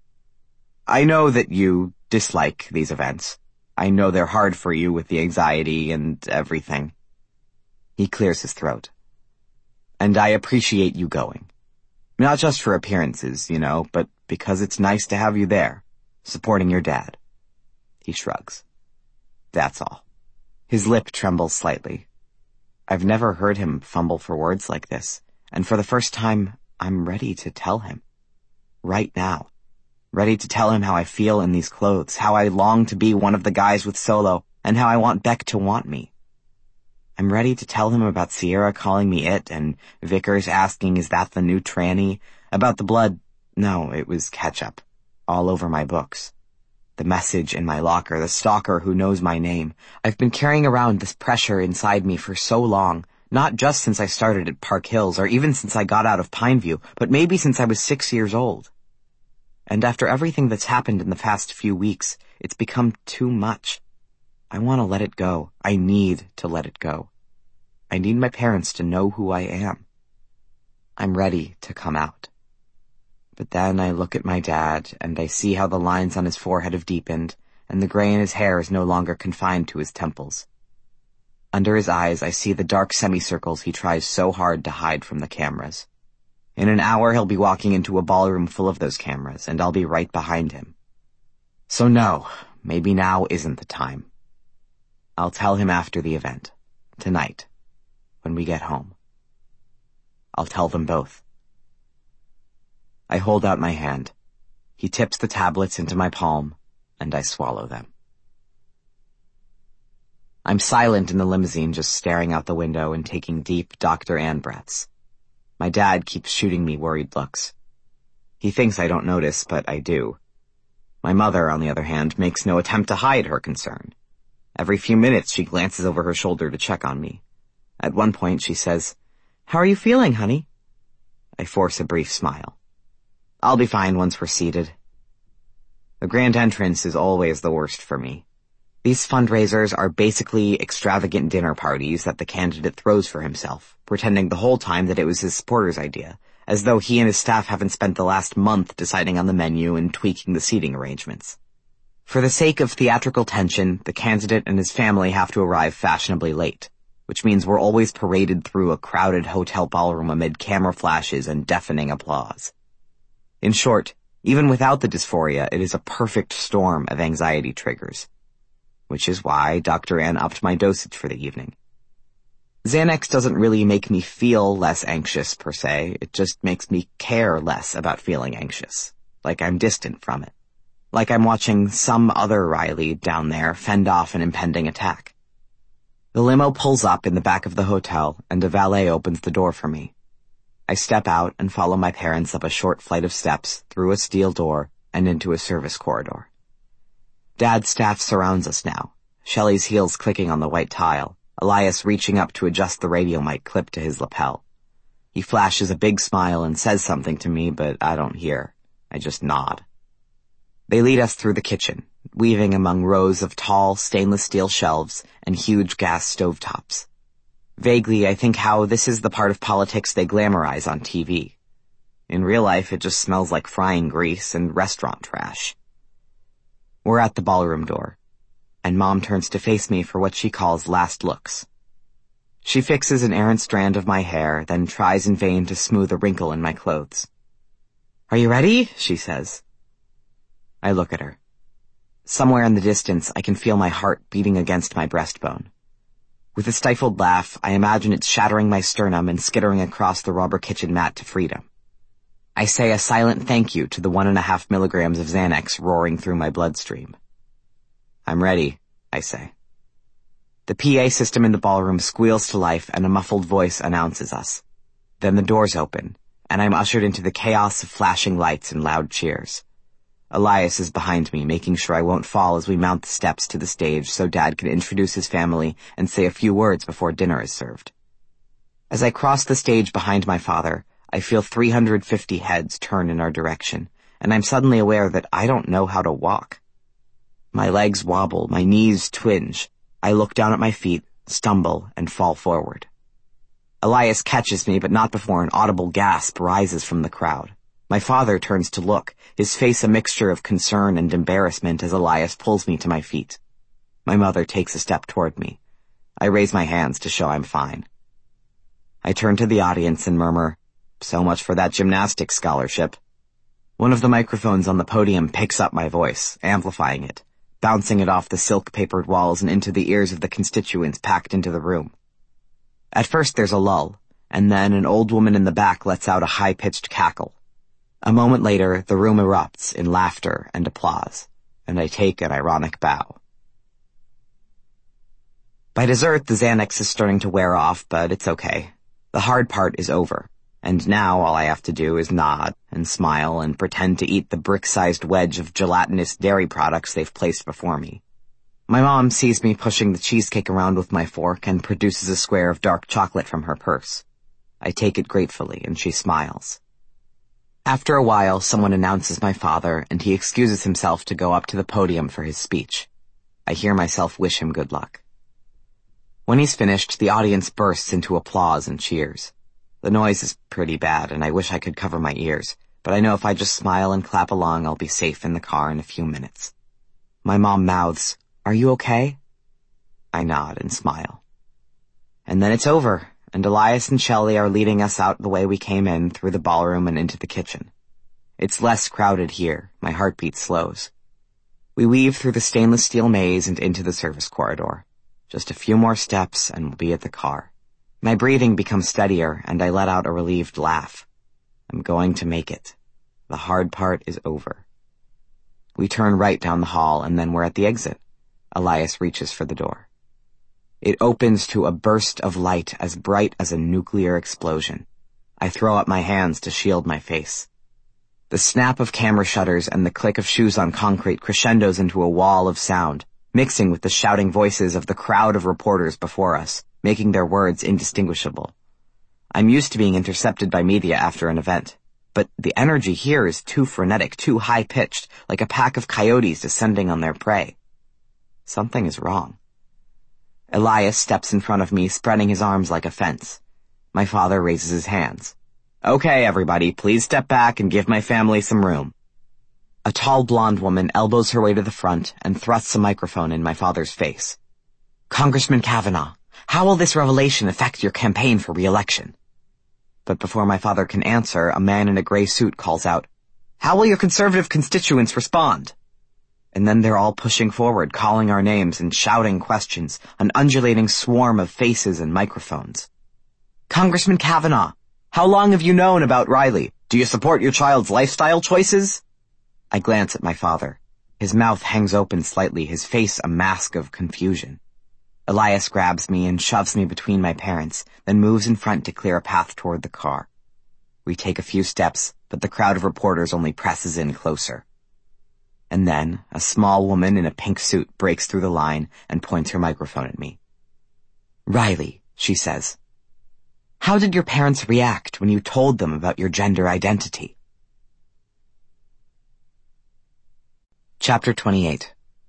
"I know that you dislike these events. I know they're hard for you with the anxiety and everything." He clears his throat. "And I appreciate you going. Not just for appearances, you know, but because it's nice to have you there, supporting your dad." He shrugs. That's all. His lip trembles slightly. I've never heard him fumble for words like this, and for the first time, I'm ready to tell him. Right now. Ready to tell him how I feel in these clothes, how I long to be one of the guys with Solo, and how I want Beck to want me. I'm ready to tell him about Sierra calling me it, and Vickers asking, "Is that the new tranny?" About the blood, no, it was ketchup, all over my books. The message in my locker, the stalker who knows my name. I've been carrying around this pressure inside me for so long, not just since I started at Park Hills, or even since I got out of Pineview, but maybe since I was six years old. And after everything that's happened in the past few weeks, it's become too much. I want to let it go. I need to let it go. I need my parents to know who I am. I'm ready to come out. But then I look at my dad, and I see how the lines on his forehead have deepened, and the gray in his hair is no longer confined to his temples. Under his eyes, I see the dark semicircles he tries so hard to hide from the cameras. In an hour, he'll be walking into a ballroom full of those cameras, and I'll be right behind him. So no, maybe now isn't the time. I'll tell him after the event. Tonight. When we get home. I'll tell them both. I hold out my hand. He tips the tablets into my palm, and I swallow them. I'm silent in the limousine, just staring out the window and taking deep Doctor Ann breaths. My dad keeps shooting me worried looks. He thinks I don't notice, but I do. My mother, on the other hand, makes no attempt to hide her concern. Every few minutes she glances over her shoulder to check on me. At one point she says, "How are you feeling, honey?" I force a brief smile. "I'll be fine once we're seated." The grand entrance is always the worst for me. These fundraisers are basically extravagant dinner parties that the candidate throws for himself, pretending the whole time that it was his supporters' idea, as though he and his staff haven't spent the last month deciding on the menu and tweaking the seating arrangements. For the sake of theatrical tension, the candidate and his family have to arrive fashionably late, which means we're always paraded through a crowded hotel ballroom amid camera flashes and deafening applause. In short, even without the dysphoria, it is a perfect storm of anxiety triggers. Which is why Doctor Ann upped my dosage for the evening. Xanax doesn't really make me feel less anxious, per se. It just makes me care less about feeling anxious. Like I'm distant from it. Like I'm watching some other Riley down there fend off an impending attack. The limo pulls up in the back of the hotel, and a valet opens the door for me. I step out and follow my parents up a short flight of steps, through a steel door, and into a service corridor. Dad's staff surrounds us now, Shelley's heels clicking on the white tile, Elias reaching up to adjust the radio mic clipped to his lapel. He flashes a big smile and says something to me, but I don't hear. I just nod. They lead us through the kitchen, weaving among rows of tall stainless steel shelves and huge gas stovetops. Vaguely, I think how this is the part of politics they glamorize on T V. In real life, it just smells like frying grease and restaurant trash. We're at the ballroom door, and Mom turns to face me for what she calls last looks. She fixes an errant strand of my hair, then tries in vain to smooth a wrinkle in my clothes. "Are you ready?" she says. I look at her. Somewhere in the distance, I can feel my heart beating against my breastbone. With a stifled laugh, I imagine it shattering my sternum and skittering across the rubber kitchen mat to freedom. I say a silent thank you to the one and a half milligrams of Xanax roaring through my bloodstream. "I'm ready," I say. The P A system in the ballroom squeals to life and a muffled voice announces us. Then the doors open, and I'm ushered into the chaos of flashing lights and loud cheers. Elias is behind me, making sure I won't fall as we mount the steps to the stage so Dad can introduce his family and say a few words before dinner is served. As I cross the stage behind my father, I feel three hundred fifty heads turn in our direction, and I'm suddenly aware that I don't know how to walk. My legs wobble, my knees twinge. I look down at my feet, stumble, and fall forward. Elias catches me, but not before an audible gasp rises from the crowd. My father turns to look, his face a mixture of concern and embarrassment as Elias pulls me to my feet. My mother takes a step toward me. I raise my hands to show I'm fine. I turn to the audience and murmur, "So much for that gymnastics scholarship." One of the microphones on the podium picks up my voice, amplifying it, bouncing it off the silk-papered walls and into the ears of the constituents packed into the room. At first there's a lull, and then an old woman in the back lets out a high-pitched cackle. A moment later, the room erupts in laughter and applause, and I take an ironic bow. By dessert, the Xanax is starting to wear off, but it's okay. The hard part is over, and now all I have to do is nod and smile and pretend to eat the brick-sized wedge of gelatinous dairy products they've placed before me. My mom sees me pushing the cheesecake around with my fork and produces a square of dark chocolate from her purse. I take it gratefully, and she smiles. After a while, someone announces my father, and he excuses himself to go up to the podium for his speech. I hear myself wish him good luck. When he's finished, the audience bursts into applause and cheers. The noise is pretty bad, and I wish I could cover my ears, but I know if I just smile and clap along, I'll be safe in the car in a few minutes. My mom mouths, "Are you okay?" I nod and smile. And then it's over, and Elias and Shelley are leading us out the way we came in, through the ballroom and into the kitchen. It's less crowded here. My heartbeat slows. We weave through the stainless steel maze and into the service corridor. Just a few more steps and we'll be at the car. My breathing becomes steadier, and I let out a relieved laugh. I'm going to make it. The hard part is over. We turn right down the hall, and then we're at the exit. Elias reaches for the door. It opens to a burst of light as bright as a nuclear explosion. I throw up my hands to shield my face. The snap of camera shutters and the click of shoes on concrete crescendos into a wall of sound, mixing with the shouting voices of the crowd of reporters before us, making their words indistinguishable. I'm used to being intercepted by media after an event, but the energy here is too frenetic, too high-pitched, like a pack of coyotes descending on their prey. Something is wrong. Elias steps in front of me, spreading his arms like a fence. My father raises his hands. Okay, everybody, please step back and give my family some room. A tall blonde woman elbows her way to the front and thrusts a microphone in my father's face. Congressman Kavanaugh, how will this revelation affect your campaign for re-election? But before my father can answer, a man in a gray suit calls out, How will your conservative constituents respond? And then they're all pushing forward, calling our names and shouting questions, an undulating swarm of faces and microphones. Congressman Kavanaugh, how long have you known about Riley? Do you support your child's lifestyle choices? I glance at my father. His mouth hangs open slightly, his face a mask of confusion. Elias grabs me and shoves me between my parents, then moves in front to clear a path toward the car. We take a few steps, but the crowd of reporters only presses in closer. And then, a small woman in a pink suit breaks through the line and points her microphone at me. Riley, she says, how did your parents react when you told them about your gender identity? Chapter twenty-eight.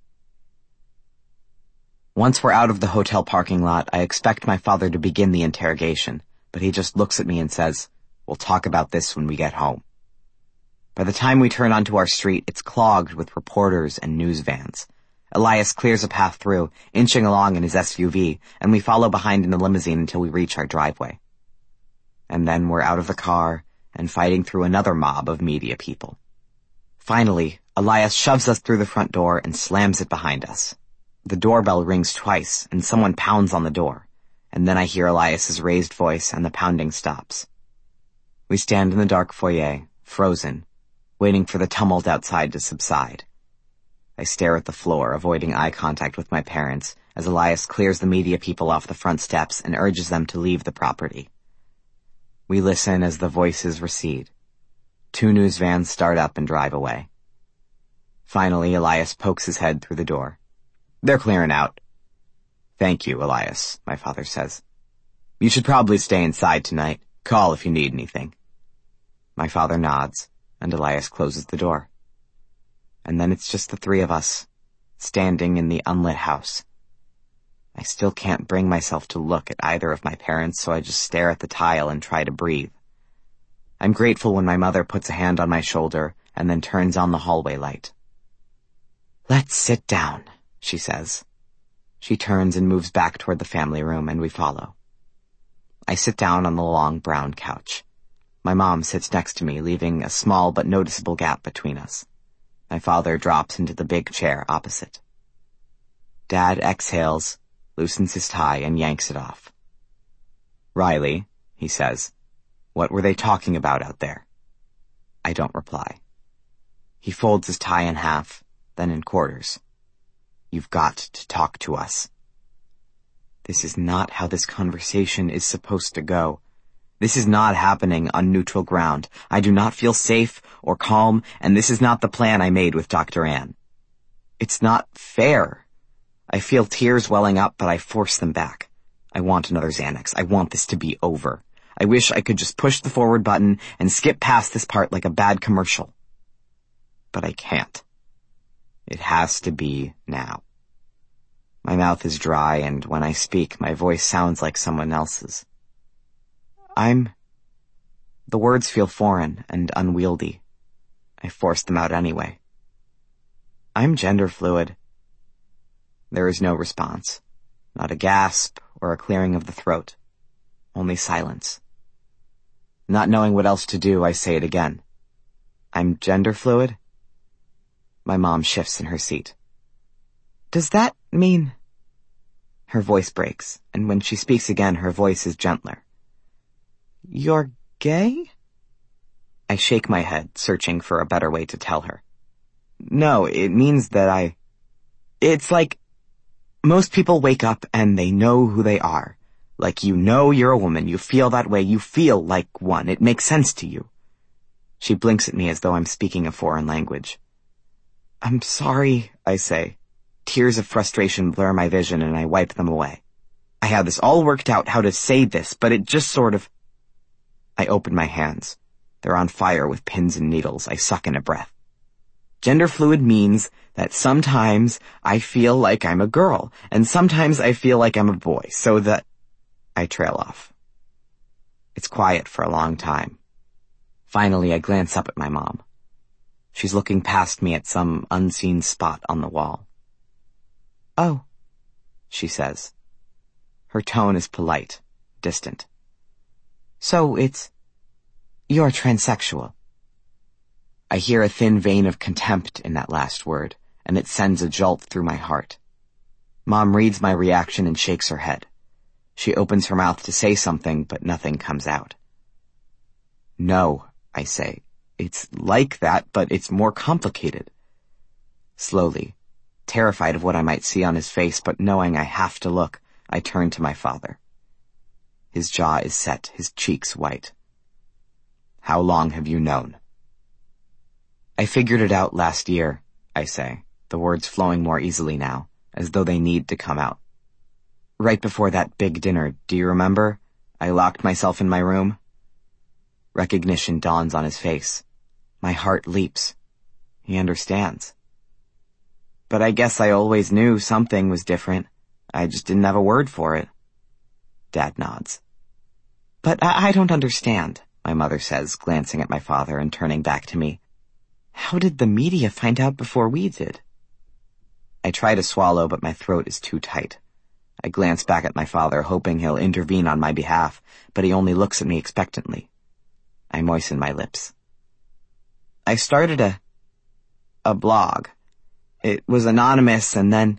Once we're out of the hotel parking lot, I expect my father to begin the interrogation, but he just looks at me and says, We'll talk about this when we get home. By the time we turn onto our street, it's clogged with reporters and news vans. Elias clears a path through, inching along in his S U V, and we follow behind in the limousine until we reach our driveway. And then we're out of the car and fighting through another mob of media people. Finally, Elias shoves us through the front door and slams it behind us. The doorbell rings twice, and someone pounds on the door, and then I hear Elias's raised voice and the pounding stops. We stand in the dark foyer, frozen, waiting for the tumult outside to subside. I stare at the floor, avoiding eye contact with my parents, as Elias clears the media people off the front steps and urges them to leave the property. We listen as the voices recede. Two news vans start up and drive away. Finally, Elias pokes his head through the door. They're clearing out. Thank you, Elias, my father says. You should probably stay inside tonight. Call if you need anything. My father nods, and Elias closes the door. And then it's just the three of us, standing in the unlit house. I still can't bring myself to look at either of my parents, so I just stare at the tile and try to breathe. I'm grateful when my mother puts a hand on my shoulder and then turns on the hallway light. Let's sit down, she says. She turns and moves back toward the family room, and we follow. I sit down on the long brown couch. My mom sits next to me, leaving a small but noticeable gap between us. My father drops into the big chair opposite. Dad exhales, loosens his tie, and yanks it off. Riley, he says, what were they talking about out there? I don't reply. He folds his tie in half, then in quarters. You've got to talk to us. This is not how this conversation is supposed to go. This is not happening on neutral ground. I do not feel safe or calm, and this is not the plan I made with Doctor Ann. It's not fair. I feel tears welling up, but I force them back. I want another Xanax. I want this to be over. I wish I could just push the forward button and skip past this part like a bad commercial. But I can't. It has to be now. My mouth is dry, and when I speak, my voice sounds like someone else's. I'm... The words feel foreign and unwieldy. I force them out anyway. I'm gender fluid. There is no response. Not a gasp or a clearing of the throat. Only silence. Not knowing what else to do, I say it again. I'm gender fluid? My mom shifts in her seat. Does that mean... Her voice breaks, and when she speaks again, her voice is gentler. You're gay? I shake my head, searching for a better way to tell her. No, it means that I... It's like most people wake up and they know who they are. Like you know you're a woman, you feel that way, you feel like one, it makes sense to you. She blinks at me as though I'm speaking a foreign language. I'm sorry, I say. Tears of frustration blur my vision and I wipe them away. I had this all worked out how to say this, but it just sort of... I open my hands. They're on fire with pins and needles. I suck in a breath. Gender fluid means that sometimes I feel like I'm a girl, and sometimes I feel like I'm a boy, so that... I trail off. It's quiet for a long time. Finally, I glance up at my mom. She's looking past me at some unseen spot on the wall. Oh, she says. Her tone is polite, distant. So it's... you're transsexual. I hear a thin vein of contempt in that last word, and it sends a jolt through my heart. Mom reads my reaction and shakes her head. She opens her mouth to say something, but nothing comes out. No, I say. It's like that, but it's more complicated. Slowly, terrified of what I might see on his face, but knowing I have to look, I turn to my father. His jaw is set, his cheeks white. How long have you known? I figured it out last year, I say, the words flowing more easily now, as though they need to come out. Right before that big dinner, do you remember? I locked myself in my room. Recognition dawns on his face. My heart leaps. He understands. But I guess I always knew something was different. I just didn't have a word for it. Dad nods. But I, I don't understand, my mother says, glancing at my father and turning back to me. How did the media find out before we did? I try to swallow, but my throat is too tight. I glance back at my father, hoping he'll intervene on my behalf, but he only looks at me expectantly. I moisten my lips. I started a... a blog. It was anonymous, and then...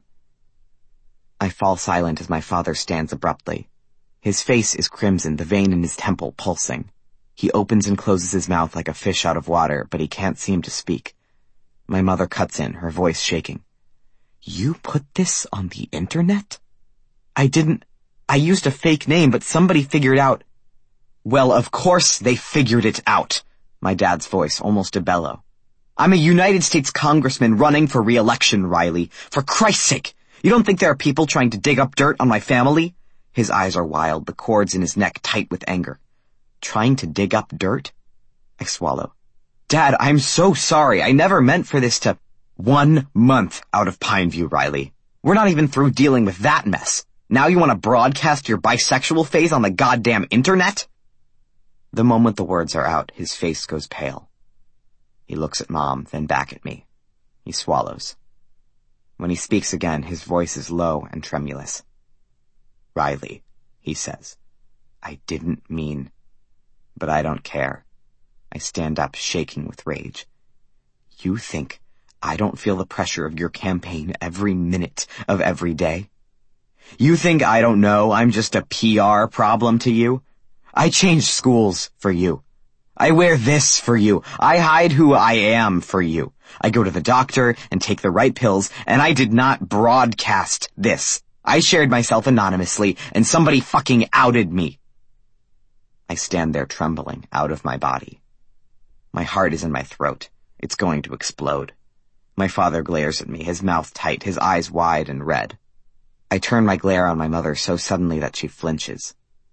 I fall silent as my father stands abruptly. His face is crimson, the vein in his temple pulsing. He opens and closes his mouth like a fish out of water, but he can't seem to speak. My mother cuts in, her voice shaking. You put this on the internet? I didn't... I used a fake name, but somebody figured out... Well, of course they figured it out. My dad's voice, almost a bellow. I'm a United States congressman running for re-election, Riley. For Christ's sake! You don't think there are people trying to dig up dirt on my family? His eyes are wild, the cords in his neck tight with anger. Trying to dig up dirt? I swallow. Dad, I'm so sorry. I never meant for this to... One month out of Pineview, Riley. We're not even through dealing with that mess. Now you want to broadcast your bisexual phase on the goddamn internet? The moment the words are out, his face goes pale. He looks at Mom, then back at me. He swallows. When he speaks again, his voice is low and tremulous. Riley, he says, I didn't mean... But I don't care. I stand up, shaking with rage. You think I don't feel the pressure of your campaign every minute of every day? You think I don't know I'm just a P R problem to you? I change schools for you. I wear this for you. I hide who I am for you. I go to the doctor and take the right pills, and I did not broadcast this. I shared myself anonymously, and somebody fucking outed me. I stand there trembling, out of my body. My heart is in my throat. It's going to explode. My father glares at me, his mouth tight, his eyes wide and red. I turn my glare on my mother so suddenly that she flinches.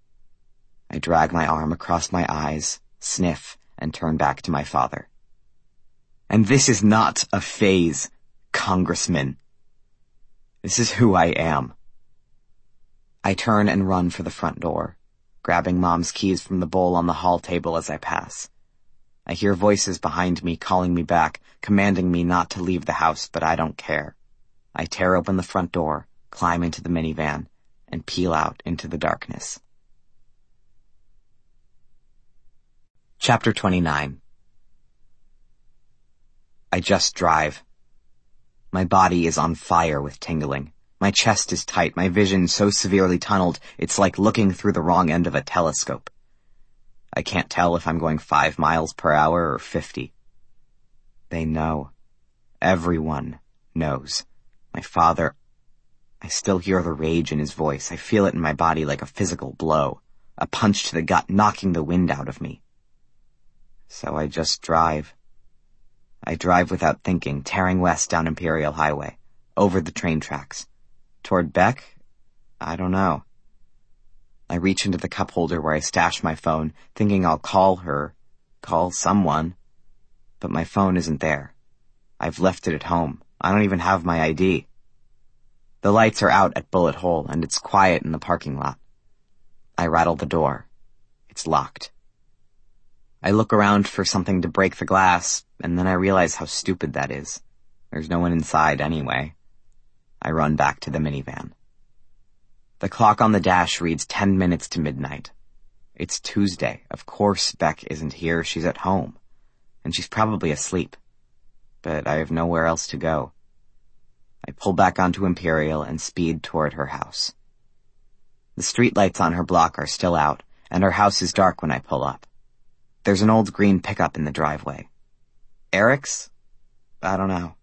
I drag my arm across my eyes, sniff, and turn back to my father. And this is not a phase, Congressman. This is who I am. I turn and run for the front door, grabbing Mom's keys from the bowl on the hall table as I pass. I hear voices behind me calling me back, commanding me not to leave the house, but I don't care. I tear open the front door, climb into the minivan, and peel out into the darkness. Chapter twenty-nine. I just drive. My body is on fire with tingling. My chest is tight, my vision so severely tunneled, it's like looking through the wrong end of a telescope. I can't tell if I'm going five miles per hour or fifty. They know. Everyone knows. My father... I still hear the rage in his voice. I feel it in my body like a physical blow. A punch to the gut, knocking the wind out of me. So I just drive. I drive without thinking, tearing west down Imperial Highway, over the train tracks. Toward Beck? I don't know. I reach into the cup holder where I stash my phone, thinking I'll call her, call someone. But my phone isn't there. I've left it at home. I don't even have my I D. The lights are out at Bullet Hole, and it's quiet in the parking lot. I rattle the door. It's locked. I look around for something to break the glass, and then I realize how stupid that is. There's no one inside anyway. I run back to the minivan. The clock on the dash reads ten minutes to midnight. It's Tuesday. Of course Beck isn't here. She's at home. And she's probably asleep. But I have nowhere else to go. I pull back onto Imperial and speed toward her house. The streetlights on her block are still out, and her house is dark when I pull up. There's an old green pickup in the driveway. Eric's? I don't know.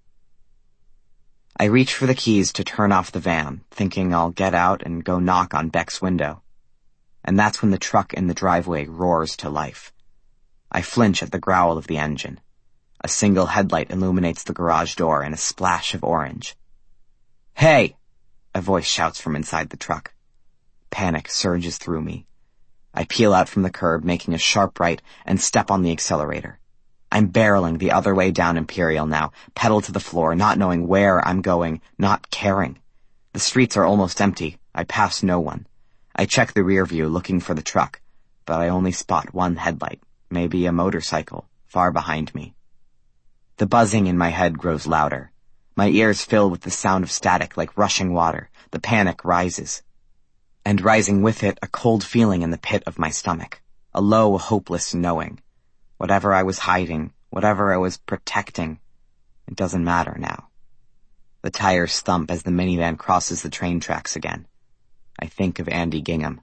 I reach for the keys to turn off the van, thinking I'll get out and go knock on Beck's window. And that's when the truck in the driveway roars to life. I flinch at the growl of the engine. A single headlight illuminates the garage door in a splash of orange. "Hey!" a voice shouts from inside the truck. Panic surges through me. I peel out from the curb, making a sharp right, and step on the accelerator. I'm barreling the other way down Imperial now, pedal to the floor, not knowing where I'm going, not caring. The streets are almost empty. I pass no one. I check the rear view, looking for the truck, but I only spot one headlight, maybe a motorcycle, far behind me. The buzzing in my head grows louder. My ears fill with the sound of static like rushing water. The panic rises. And rising with it, a cold feeling in the pit of my stomach. A low, hopeless knowing. Whatever I was hiding, whatever I was protecting, it doesn't matter now. The tires thump as the minivan crosses the train tracks again. I think of Andy Gingham.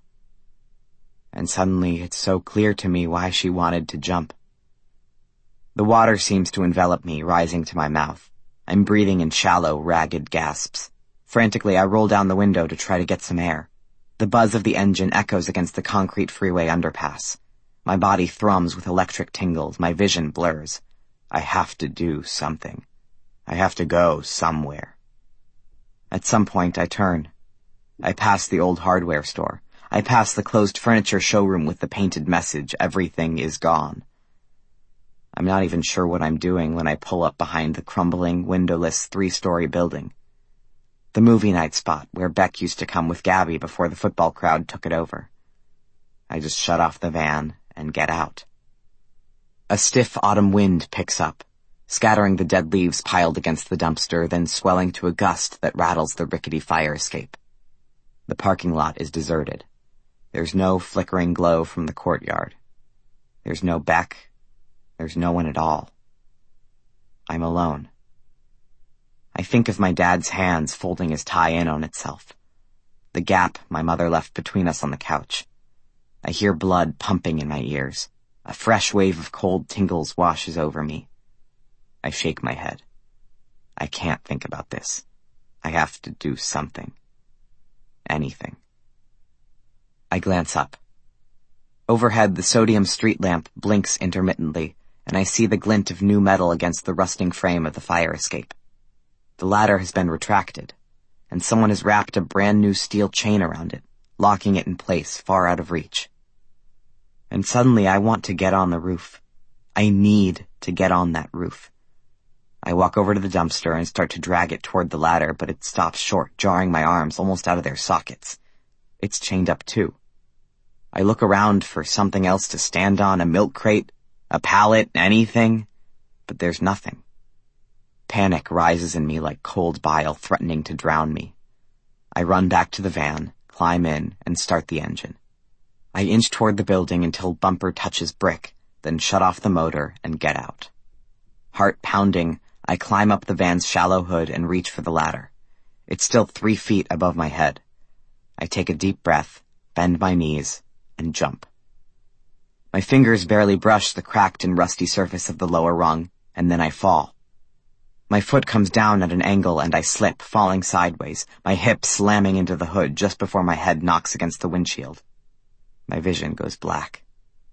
And suddenly it's so clear to me why she wanted to jump. The water seems to envelop me, rising to my mouth. I'm breathing in shallow, ragged gasps. Frantically, I roll down the window to try to get some air. The buzz of the engine echoes against the concrete freeway underpass. My body thrums with electric tingles. My vision blurs. I have to do something. I have to go somewhere. At some point, I turn. I pass the old hardware store. I pass the closed furniture showroom with the painted message, "Everything is gone." I'm not even sure what I'm doing when I pull up behind the crumbling, windowless, three-story building. The movie night spot where Beck used to come with Gabby before the football crowd took it over. I just shut off the van and get out. A stiff autumn wind picks up, scattering the dead leaves piled against the dumpster, then swelling to a gust that rattles the rickety fire escape. The parking lot is deserted. There's no flickering glow from the courtyard. There's no Beck. There's no one at all. I'm alone. I think of my dad's hands folding his tie in on itself. The gap my mother left between us on the couch. I hear blood pumping in my ears. A fresh wave of cold tingles washes over me. I shake my head. I can't think about this. I have to do something. Anything. I glance up. Overhead, the sodium street lamp blinks intermittently, and I see the glint of new metal against the rusting frame of the fire escape. The ladder has been retracted, and someone has wrapped a brand new steel chain around it, locking it in place far out of reach. And suddenly I want to get on the roof. I need to get on that roof. I walk over to the dumpster and start to drag it toward the ladder, but it stops short, jarring my arms almost out of their sockets. It's chained up too. I look around for something else to stand on, a milk crate, a pallet, anything, but there's nothing. Panic rises in me like cold bile threatening to drown me. I run back to the van, climb in, and start the engine. I inch toward the building until bumper touches brick, then shut off the motor and get out. Heart pounding, I climb up the van's shallow hood and reach for the ladder. It's still three feet above my head. I take a deep breath, bend my knees, and jump. My fingers barely brush the cracked and rusty surface of the lower rung, and then I fall. My foot comes down at an angle and I slip, falling sideways, my hip slamming into the hood just before my head knocks against the windshield. My vision goes black.